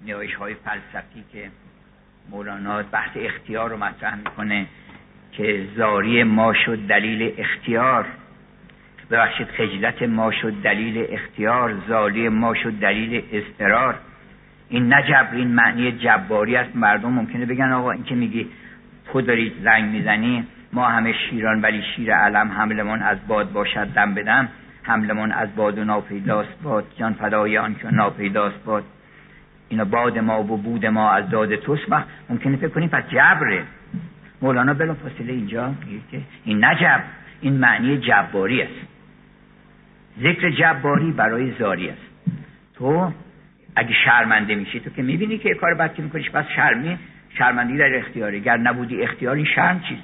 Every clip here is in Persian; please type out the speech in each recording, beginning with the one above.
نیایش‌های فلسفی که مولانا بحث اختیار رو مطرح میکنه که زاری ما شد دلیل اختیار، ببخشید خجلت ما شد دلیل اختیار، زاری ما شد دلیل اضطرار. این نه جبر، این معنی جباری است. مردم ممکنه بگن آقا این که میگی تو داری زنگ میزنی، ما همه شیران ولی شیر علم، حملمان از باد باشد دم بدم، حملمان از باد و ناپیداست باد، جان فدای آن که ناپیداست باد. اینا باد ما و بود ما از داد توست. ممکنه فکر کنیم پس جبره. مولانا بلافاصله اینجا میگه که این نه جبر، این معنی جباری است. ذکر جباری برای زاری است. تو اگه شرمنده میشی، تو که میبینی که کار بد که میکنیش، پس شرمندگی در اختیاره. گر نبودی اختیار، این شرم چیست؟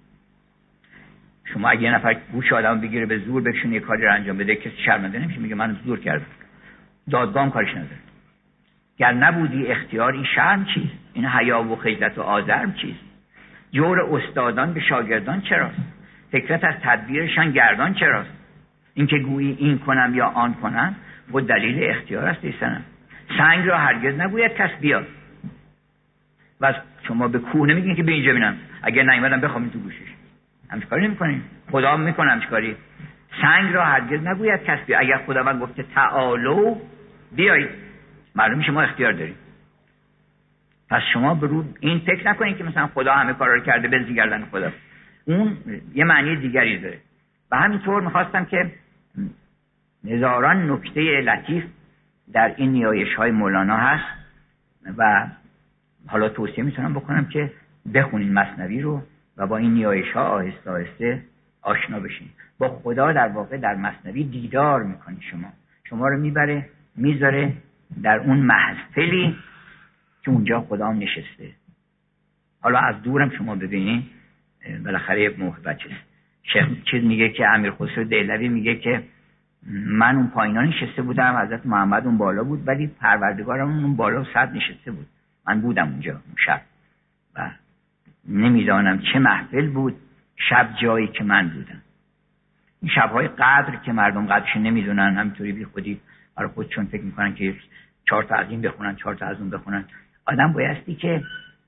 شما اگه یه نفر گوش آدم بگیره به زور بکشونه یه کاری رو انجام بده، کسی شرمنده نمیشه، میگه من زور کردم، دادگاه هم کارش نداره. گر نبودی اختیار، این شرم چیست؟ این حیا و خجلت و آزرم چیست؟ جور استادان به شاگردان چراست؟ فکرت از تدبیرشان گردان چراست؟ این که گویی این کنم یا آن کنم، و دلیل اختیار است ایسنم. سنگ را هرگز نگوید کس بیا. و شما به کوه نمیگین که به اینجا بینم، اگر نیومدم بخوام تو گوشش. همچه کاری نمی کنیم. خدا میکنه همچه کاری. سنگ را هرگز نگوید کس بیا. اگر خداوند گفته تعالو بیایید، معلومه شما اختیار دارید. پس شما برو این فکر نکنید که مثلا خدا همه کارا رو کرده بنزی گردن خدا. اون یه معنی دیگری داره. و همینطور میخواستم که هزاران نکته لطیف در این نیایش‌های مولانا هست و حالا توصیه میتونم بکنم که بخونین مثنوی رو و با این نیایش‌ها آهسته آهسته آشنا بشین. با خدا در واقع در مثنوی دیدار میکنی. شما رو میبره میذاره در اون محفلی که اونجا خدا هم نشسته. حالا از دورم شما ببینین بالاخره یک موقع بچه‌ست. شیخ چیز میگه که امیر خسرو دهلوی میگه که من اون پایینا نشسته بودم، حضرت محمد اون بالا بود، ولی پروردگارم اون بالا صد نشسته بود. من بودم اونجا اون شب و نمیدانم چه محفل بود شب جایی که من بودم. این شب‌های قدر که مردم قدرش نمیدونن، همینطوری بی خودی برای خودشون فکر میکنن که 4 تا از این بخونن 4 تا از اون بخونن. آدم بایستی که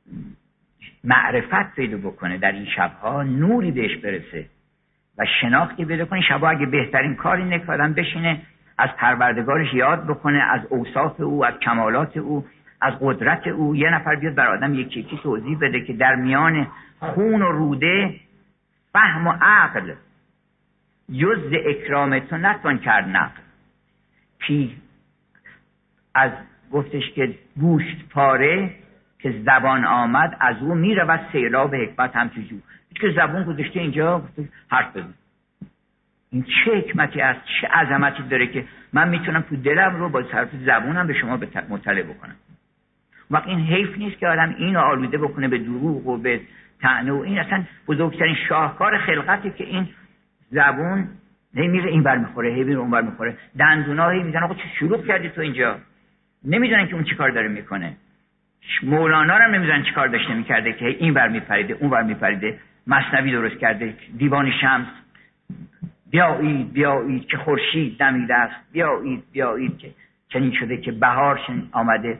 معرفت پیدا بکنه در این شب‌ها، نوری بهش برسه و شناختی پیدا کنه. شب‌ها اگه بهترین کار اینه که آدم بشینه از پروردگارش یاد بکنه، از اوصاف او، از کمالات او، از قدرت او. یه نفر بیاد بر آدم یکی یکی توضیح بده که در میان خون و روده فهم و عقل جز اکرام تو نتوان کرد نقل. کی از گفتش که گوشت پاره که زبان آمد، از او میره و سیلاب حکمت هم چجور که زبان گذاشته اینجا حرف بزن. این چه حکمتی است، چه عظمتی داره که من میتونم تو دلم رو با صرف زبونم به شما مطلع بکنم. وقت این حیف نیست که آدم اینو آلوده بکنه به دروغ و به طعنه و این اصلا بزرگترین شاهکار خلقتی که این زبون هی میره این بر میخوره، هی میره اون بر میخوره، دندونا هی میزنن آقا چه شروع کردی تو اینجا. نمیدونن که اون چیکار داره میکنه. مولانا هم نمیدونن چیکار داشته میکرده که این بر میپریده اون بر میپریده. مثنوی درست کرده، دیوان شمس بیایید بیایید که خورشید دمیده است، بیایید بیایید که چنین شده که بهار آمده،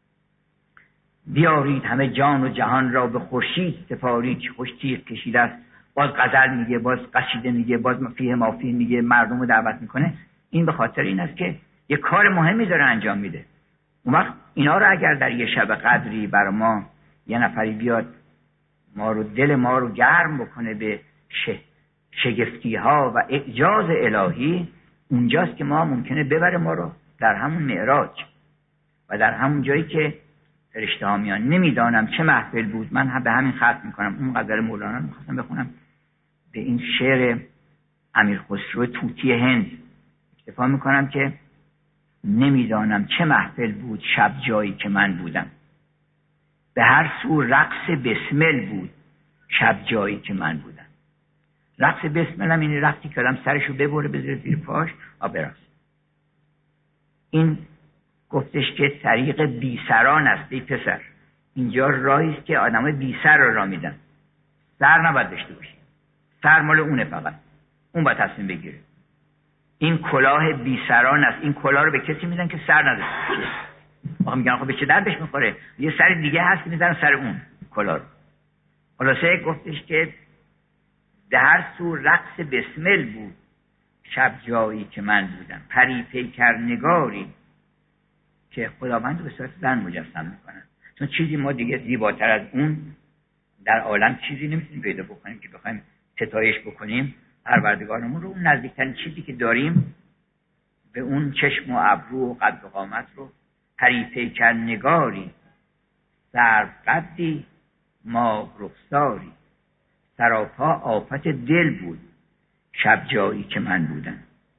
بیارید همه جان و جهان را به خورشید سپارید که خوش تیغ کشیده است. باز غزل میگه، باز قصیده میگه، باز فیه مافی میگه، مردم رو دعوت میکنه. این به خاطر این است که یه کار مهمی داره انجام میده. اون وقت اینا رو اگر در یه شب قدری بر ما یه نفری بیاد ما رو، دل ما رو گرم بکنه به شگفتی ها و اعجاز الهی، اونجاست که ما ممکنه ببره ما رو در همون معراج و در همون جایی که فرشته ها میان. نمیدانم چه محفل بود. من به همین ختم میکنم. اون غزل مولانا رو میخواستم بخونم به این شعر امیر خسرو طوطی هند. اکتفا میکنم که نمیدانم چه محفل بود شب جایی که من بودم، به هر سو رقص بسمل بود شب جایی که من بودم. رقص بسمل هم این رقصی که آدم سرشو ببره بذاره زیر پاش و برقص. این گفتش که طریق بی سران است ای پسر. اینجا راهی است که آدمای بی سر را میدن. سر نباید داشته باشی. سر مال اونه، فقط اون باید تصمیم بگیره. این کلاه بی سران است. این کلاه رو به کسی میدن که سر نداشته باشه. میگن خب به چه دردش میخوره، یه سر دیگه هست میذارن سر اون کلا رو. خلاصه گفتش که در هر سو رقص بسمل بود شب جایی که من بودم، پری پیکر نگاری که خداوند رو به صورت زن مجسم میکنن. چون چیزی ما دیگه زیباتر از اون در عالم چیزی نمیتونیم پیدا بکنیم که بخوایم ستایش بکنیم پروردگارمون رو. اون نزدیکترین چیزی که داریم به اون چشم و ابرو و قد و قامت رو. پری پیکر نگاری سر قدی ما رخساری، سراپا آفت دل بود شب جایی که من بودم.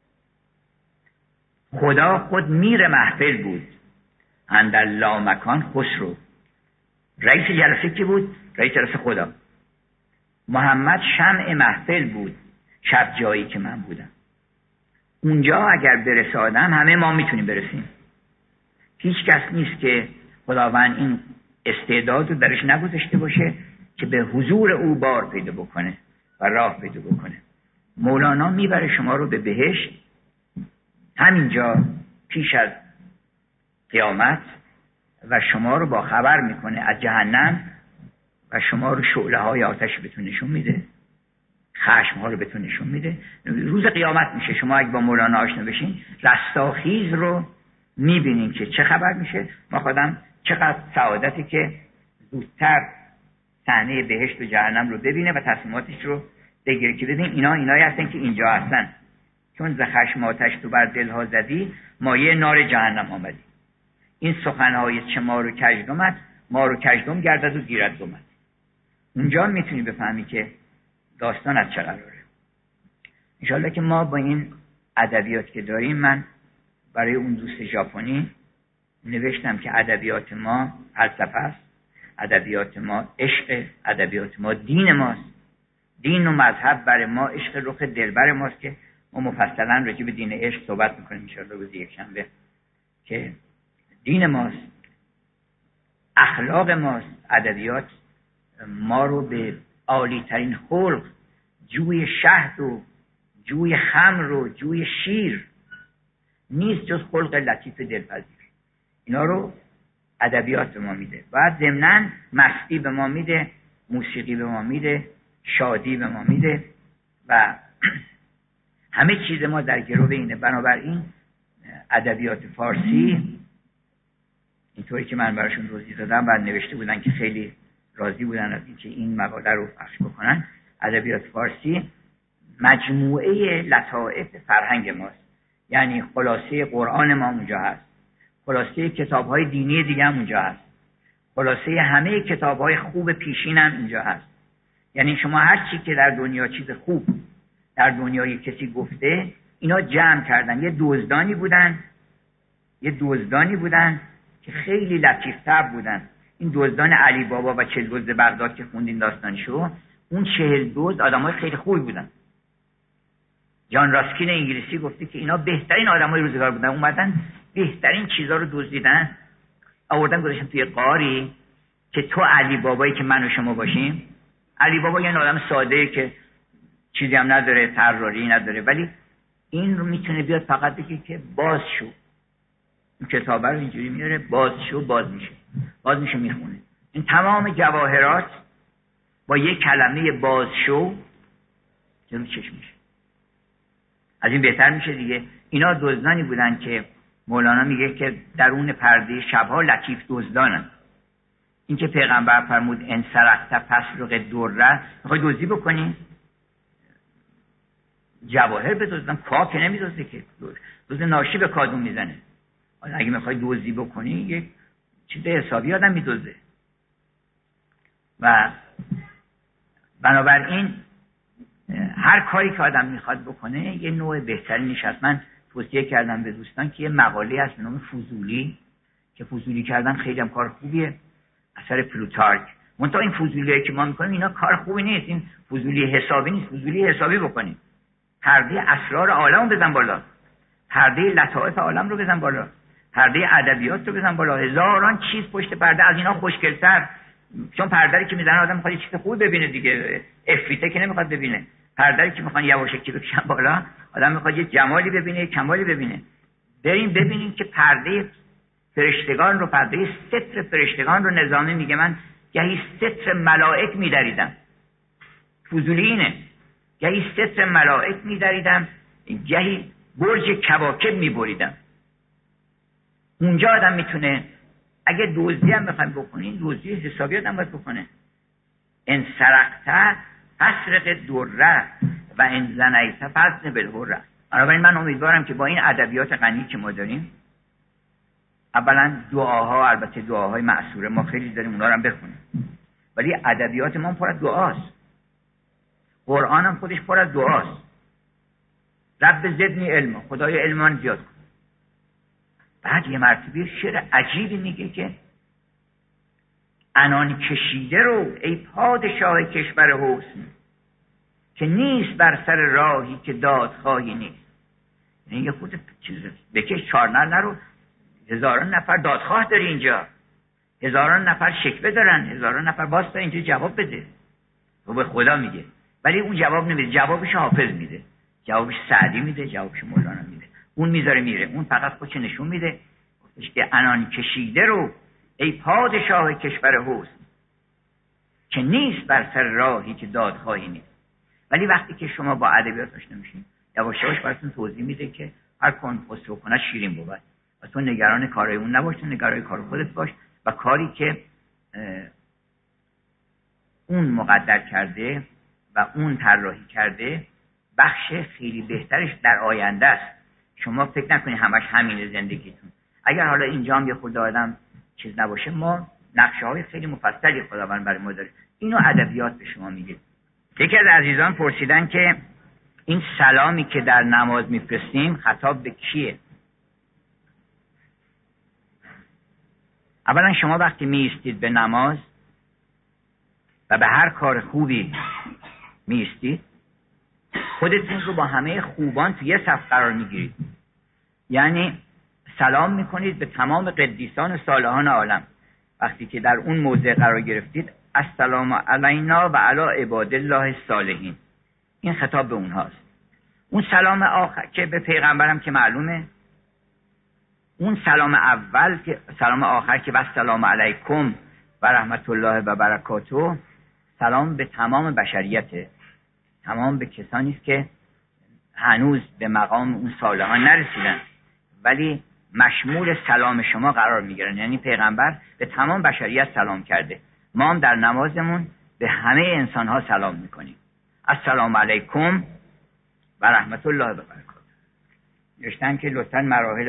خدا خود میر محفل بود اندر لامکان خسرو. رئیس جلسه کی بود؟ رئیس جلسه خدا. محمد شمع محفل بود شب جایی که من بودم. اونجا اگر برسه آدم، همه ما میتونیم برسیم. هیچ کس نیست که خداوند این استعداد رو درش نگذاشته باشه که به حضور او بار پیدا بکنه و راه پیدا بکنه. مولانا میبره شما رو به بهشت همینجا پیش از قیامت و شما رو با خبر میکنه از جهنم و شما رو شعله های آتش بهتون نشون میده، خشم ها رو بهتون نشون میده. روز قیامت میشه شما اگه با مولانا آشنا بشین رستاخیز رو میبینین که چه خبر میشه. ما خودم چقدر سعادتی که زودتر صحنه بهشت و جهنم رو ببینه و تصمیماتش رو بگیره که ببین اینایی هستن که اینجا هستن، چون ز خشم آتش تو بر دلها زدی مایه نار جهنم آمدی. این سخنهای چه ما رو کژدمت، ما رو کژدم گردد و گیرد دمت. اونجا میتونی بفهمی که داستان از چه قراره. انشالله که ما با این ادبیات که داریم، من برای اون دوست ژاپنی نوشتم که ادبیات ما فلسفه است، ادبیات ما عشق، ادبیات ما دین ماست. دین و مذهب برای ما عشق رخ دلبر ماست که ما مفصلا راجع به دین عشق صحبت میکنیم انشالله روز یکشنبه، که دین ماست، اخلاق ماست. ادبیات ما رو به عالی ترین خلق، جوی شهد و جوی خمر و جوی شیر نیست جز خلق لطیف دلپذیر. اینا رو ادبیات به ما میده. بعد ضمناً مستی به ما میده، موسیقی به ما میده، شادی به ما میده و همه چیز ما در گرو اینه. بنابراین ادبیات فارسی اینطوری که من براشون توضیح دادم و نوشته بودن که خیلی راضی بودن از اینکه این مقاله رو پخش بکنن. ادبیات فارسی مجموعه لطائف فرهنگ ماست، یعنی خلاصه قرآن ما اونجا هست، خلاصه کتاب‌های دینی دیگه هم اونجا هست، خلاصه همه کتاب‌های خوب پیشین هم اینجا هست. یعنی شما هر چی که در دنیا چیز خوب در دنیای کسی گفته، اینا جمع کردن. یه دزدانی بودن که خیلی لطیف‌تر بودن. این دزدان علی بابا و 40 دزد بغداد که خوندین داستانشو، اون 40 دزد آدمای خیلی خوبی بودن. جان راسکین انگلیسی گفته که اینا بهترین آدمای روزگار بودن، اومدن بهترین چیزا رو دزدیدن، آوردن گذاشتن توی قاری که تو علی بابایی که من و شما باشیم. علی بابا یه آدم ساده که چیزی هم نداره، طراری نداره، ولی این رو میتونه بیاد فقط بگه که باز شو. این کتابه رو اینجوری میاره، باز شو، باز میشه میخونه. این تمام جواهرات با یک کلمه باز شو جلو چشم میشه. از این بهتر میشه دیگه. اینا دزدانی بودن که مولانا میگه که درون پرده شبها لطیف دزدانن. این که پیغمبر فرمود ان سرقت فسرق دره، میخوای دزدی بکنی جواهر بدزدن، کاه که نمیدزده که، دزد ناشی به کادون میزنه. اگه میخوای دزدی بکنی یک چیز حسابی آدم میدزده. و بنابراین هر کاری که آدم میخواد بکنه یه نوع بهترینش هست. من توصیه کردم به دوستان که یه مقاله هست به نام فضولی، که فضولی کردن خیلی هم کار خوبیه، اثر پلوتارک. منتها این فضولیایی که ما میکنیم اینا کار خوبی نیست، این فضولی حسابی نیست. فضولی حسابی بکنیم، پرده اسرار عالم رو بزن بالا، پرده لطائف عالم رو بزن بالا، پرده ادبیات رو بزن بالا. هزاران چیز پشت پرده، از اینا خوشگل‌تر. چون پرده‌ای که میزنه آدم میخواد چیز خوب ببینه دیگه، افریته که نمیخواد ببینه. پرده‌ای که میخوان یواشکی بکشن بالا، آدم میخواد یه جمالی ببینه، یه کمالی ببینه. بریم ببینیم که پرده فرشتگان رو، پرده ستر فرشتگان رو نظامی میگه من گهی ستر ملائک میدریدم. فضولی اینه، گهی ستر ملائک میدریدم، گهی برج کواکب میبریدم. اونجا آدم میتونه اگه دزدی هم بخوایم بکنین، دزدی حسابی آدم باید بکنه. ان سرقت فسرق دره و ان زنیت فزن بالحره. بنابراین من امیدوارم که با این ادبیات غنی که ما داریم، اولا دعاها، البته دعاهای معصوره ما خیلی داریم، اونا رو هم بخونیم، ولی ادبیات ما پر از دعاست. قرآن هم خودش پر از دعاست. رب زدنی علم، خدای علمان زیاد کن. بعد یه مرتبه شعر عجیبی میگه که عنان کشیده رو ای پادشاه کشور حسن، که نیست بر سر راهی که دادخواهی نیست. یعنی یه خود چیز بکش، چارنر نرو، هزاران نفر دادخواه داری اینجا، هزاران نفر شکوه دارن، هزاران نفر واسطه اینجا جواب بده. و به خدا میگه، ولی اون جواب نمیده، جوابش حافظ میده، جوابش سعدی میده، جوابش مولانا میده. اون میذاره میره، اون فقط خودش نشون میده. گفتش که عنان کشیده رو ای پادشاه کشور حسن، که نیست بر سر راهی که دادخواهی نیست. ولی وقتی که شما با ادبیات آشنا میشین، یواش یواش براتون توضیح میده که هر کن خسرو کنه شیرین بود. و تو نگران کارای اون نباش، تو نگران کار خودت باش و کاری که اون مقدر کرده و اون طراحی کرده بخش خیلی بهترش در آینده است. شما فکر نکنید همش همین زندگیتون. اگر حالا اینجا هم یه خورده آدم چیز نباشه، ما نقشه های خیلی مفصلی خداوند برای ما داره. اینو ادبیات به شما میگه. یکی از عزیزان پرسیدن که این سلامی که در نماز میفرستیم خطاب به کیه؟ اولا شما وقتی میایستید به نماز و به هر کار خوبی میایستید، خودتون رو با همه خوبان تو یه صف قرار میگیرید. یعنی سلام میکنید به تمام قدیسان و صالحان عالم. وقتی که در اون موضع قرار گرفتید، السلام علینا و علی عباد الله الصالحین، این خطاب به اونهاست. اون سلام آخر که به پیغمبرم که معلومه، اون سلام اول که سلام آخر که السلام علیکم و رحمت الله و برکاته، سلام به تمام بشریته، تمام به کسانی است که هنوز به مقام اون صالحان نرسیدن ولی مشمول سلام شما قرار میگیرن. یعنی پیغمبر به تمام بشریت سلام کرده، ما هم در نمازمون به همه انسان ها سلام میکنیم. السلام علیکم و رحمت الله و برکاته. نوشتن که لطفاً مراحل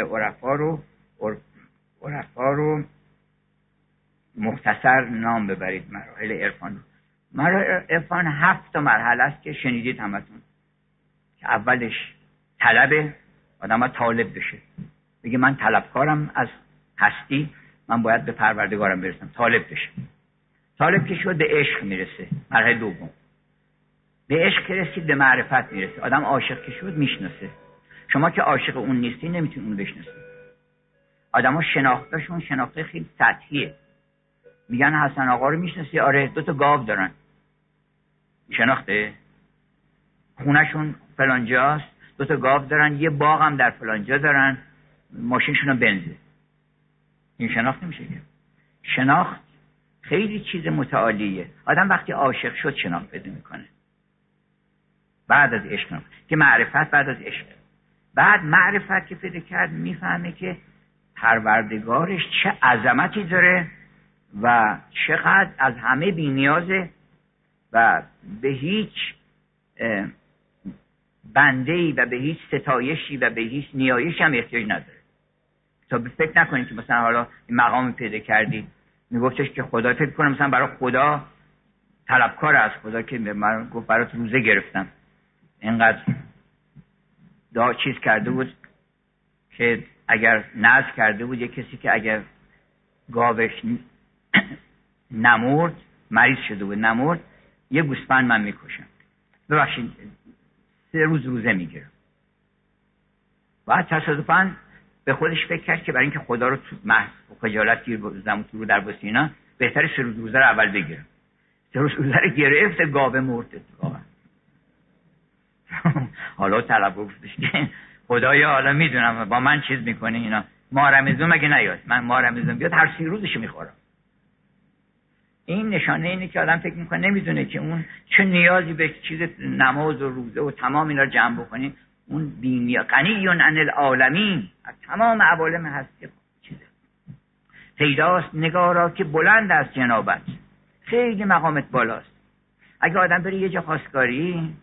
عرفا رو مختصر نام ببرید. مراحل عرفان، مراحل عرفان 7 مرحله است که شنیدید همتون. که اولش طلبه، آدم طالب بشه، بگه من طلبکارم از هستی، من باید به پروردگارم برسم، طالب بشه. طالب که شد به عشق میرسه، مرحله دوم. به عشق که رسید به معرفت میرسه، آدم عاشق که شد میشناسه. شما که عاشق اون نیستی نمیتونی اون بشناسید. آدما شناختشون شناخته خیلی سطحیه. میگن حسن آقا رو میشناسی؟ آره، 2 گاو دارن. شناخته؟ خونهشون فلانجاست، 2 گاو دارن، یه باغ هم در فلانجا دارن، ماشینشون هم بنزه. این شناخت نمیشه که. شناخت خیلی چیز متعالیه. آدم وقتی عاشق شد شناخت پیدا میکنه. بعد از عشق که معرفت، بعد از عشق، بعد معرفت که پیدا کرد میفهمه که پروردگارش چه عظمتی داره و چقدر از همه بی‌نیازه و به هیچ بنده‌ای و به هیچ ستایشی و به هیچ نیایشی هم احتیاج نداره. تا فکر نکنید که مثلا حالا این مقام پیدا کردی، میگفتش که خدا، فکر کنم مثلا برای خدا طلبکار از خدا که من گفت برات روزه گرفتم، اینقدر چیز کرده بود که اگر نذر کرده بود، یه کسی که اگر گاوش نمرد، مریض شده بود نمرد، یه گوسفند من میکشم، ببخشید 3 روز روزه میگیرم. بعد تصادفاً به خودش فکر کرد که برای اینکه خدا رو تو محض خجالت گیر بزنم تو رو در بسینا، بهتره 3 روز روزه رو اول بگیرم. 3 روز روزه رو گرفت، گاوه مرد اتفاقا. حالا طلب گفتش که خدایا حالا میدونم با من چیز میکنه اینا، رمضان مگه نیاد؟ من ماه رمضان بیاد هر 3 روزش میخورم. این نشانه اینه که آدم فکر میکنه نمیدونه که اون چه نیازی به چیز نماز و روزه و تمام اینا رو جمع بکنی. اون بینی غنیون عن العالمین، از تمام عوالم هستی چیزه. پیداست نگارا که بلند از جنابت، خیلی مقامت بالاست. اگه آدم بره یه جا خواستگاری،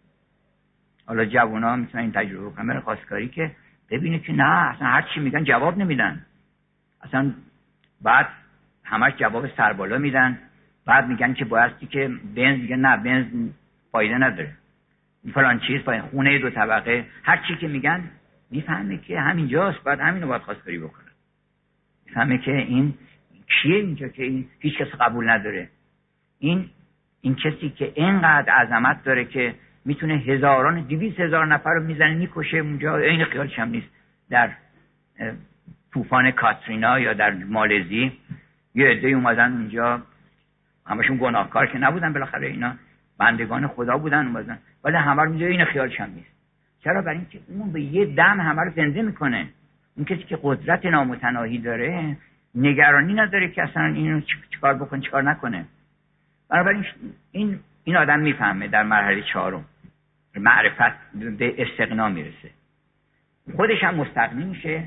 حالا جوونا میتونن این تجربه کنن، بره خواستگاری که ببینه که نه اصلا هر چی میگن جواب نمیدن، اصلا بعد همش جواب سربالا میدن، بعد میگن که بایستی که بنز، میگن نه بنز فایده نداره، فلان چیز فایده، خونه 2 طبقه، هر چی که میگن میفهمه که همینجاست، بعد همینو باید خواستگاری بکنه. میفهمه که این کیه اینجا که این هیچ کس قبول نداره. این کسی که اینقدر عظمت داره که میتونه هزاران 200,000 نفر رو میزنه میکشه اونجا، این خیالش هم نیست. در طوفان کاترینا یا در مالزی یه عده‌ای اومدن اونجا، همشون گناهکار که نبودن، بالاخره اینا بندگان خدا بودن اومدن، ولی همه رو میگه این خیالش هم نیست. چرا؟ برای اینکه اون به یه دم همه رو زنده میکنه. اون کسی که قدرت نامتناهی داره نگرانی نداره که اصلا اینو چیکار بکنه چیکار نکنه. بنابراین این آدم میفهمه در مرحله 4 معرفت به استغنا میرسه، خودش هم مستغنی میشه،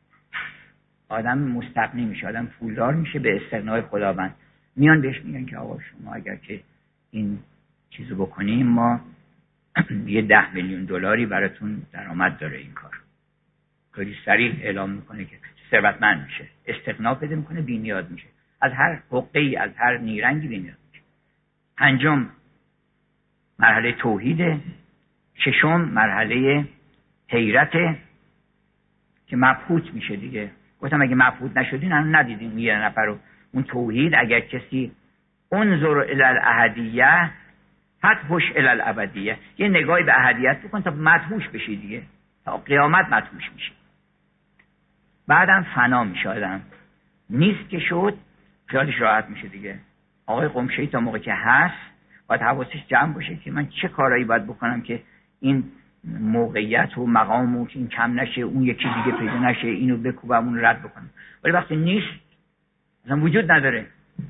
آدم مستغنی میشه، آدم پولدار میشه به استغنای خداوند. میان بهش میگن که آقا شما اگر که این چیزو بکنیم ما یه 10 میلیون دلاری براتون درآمد داره این کار. خیلی صریح اعلام میکنه که ثروتمند میشه، استغنا پیدا میکنه، بی‌نیاز میشه، از هر حقه‌ای از هر نیرنگی بی‌نیاز میشه. 5 مرحله توحیده. 6 مرحله حیرت که مبهوت میشه دیگه. گفتم اگه مبهوت نشدین هم ندیدین یه نفر رو. اون توحید اگر کسی انظر الی الاحدیه فتحش الی الابدیه، یه نگاهی به احدیت بکن تا مدهوش بشی دیگه، تا قیامت مدهوش میشی. بعدم فنا میشه آدم، نیست که شد خیالش راحت میشه دیگه. آقای قمشه‌ای تا موقع که هست باید حواسش جمع باشه که من چه کارایی باید بکنم که این موقعیت و مقام و این کم نشه، اون یکی دیگه پیدا نشه، اینو بکوبم اون رد بکنم. ولی وقتی نیست اصلا وجود نداره،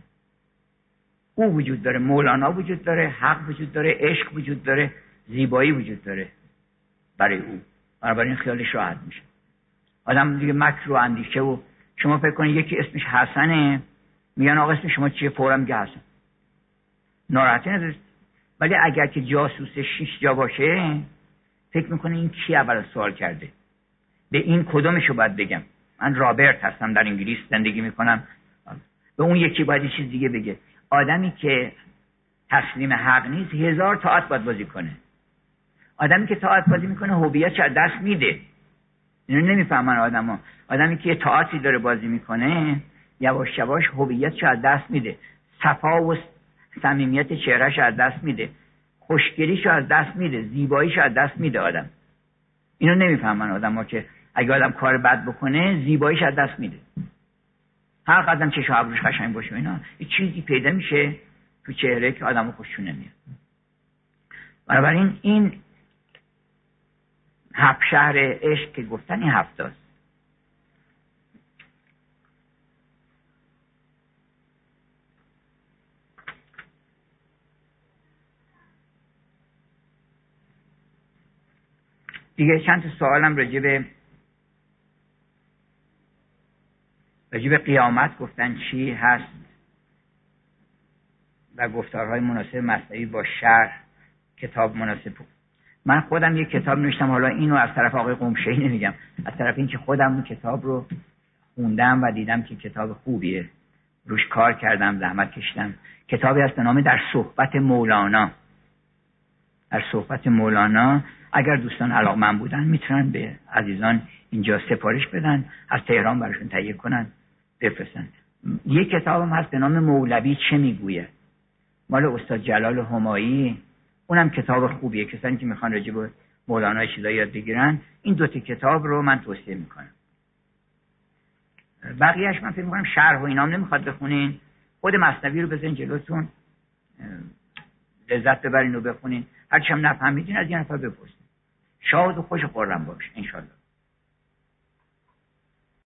او وجود داره، مولانا وجود داره، حق وجود داره، عشق وجود داره، زیبایی وجود داره برای او. بنابراین خیالش راحت میشه. آدم دیگه مکر و اندیشه و شما فکر کنید یکی اسمش حسنه، میگن آقا اسم شما چیه؟ فورا میگه حسن، ناراحتی نداره. ولی اگر که جاسوس 6 جا باشه فکر میکنه این کی اول سوال کرده، به این کدومشو باید بگم. من رابرت هستم، در انگلیس زندگی میکنم، به اون یکی باید یه چیز دیگه بگه. آدمی که تسلیم حق نیست 1000 طاعت باید بازی کنه. آدمی که طاعت بازی میکنه هویتش از دست میده. اینو نمیفهمن آدما. آدمی که طاعتی داره بازی میکنه یواش یواش هویتش از دست میده، صفا و صمیمیت چهرهش از دست میده، خوشگلیشو از دست میده، زیباییشو از دست میده. آدم اینو نمیفهمن آدما که اگه آدم کار بد بکنه زیباییش از دست میده. هر قدم چشم و ابروش قشنگ باشه اینا یه چیزی پیدا میشه تو چهره که آدمو خوششون نمیاد. بنابراین این 7 شهر عشق که گفتن این 7 است. دیگه چند تا سوالم راجع به قیامت گفتن چی هست و گفتارهای مناسب مثنوی با شرح کتاب مناسب. من خودم یک کتاب نوشتم، حالا اینو از طرف آقای قمشه‌ای نمیگم، از طرف اینکه خودم اون کتاب رو خوندم و دیدم که کتاب خوبیه، روش کار کردم، زحمت کشیدم. کتابی هست به نام در صحبت مولانا. در صحبت مولانا اگر دوستان علاقه‌مند بودن میتونن به عزیزان اینجا سفارش بدن، از تهران براشون تهیه کنن بفرستن. یک کتابم هست به نام مولوی چه میگوید، مال استاد جلال همایی. اونم کتاب خوبیه، کسانی که میخوان راجع به مولانا چیزا یاد بگیرن این 2 کتاب رو من توصیه میکنم. بقیه‌اش من فکر میکنم شرح و اینام نمیخواد بخونین، خود مثنوی رو بزنین جلوتون لذت ببرین و بخونین، هرچی هم نفهمیدین از یه نفر بپرسین. شاد و خوش و خرم باش ان شاء الله.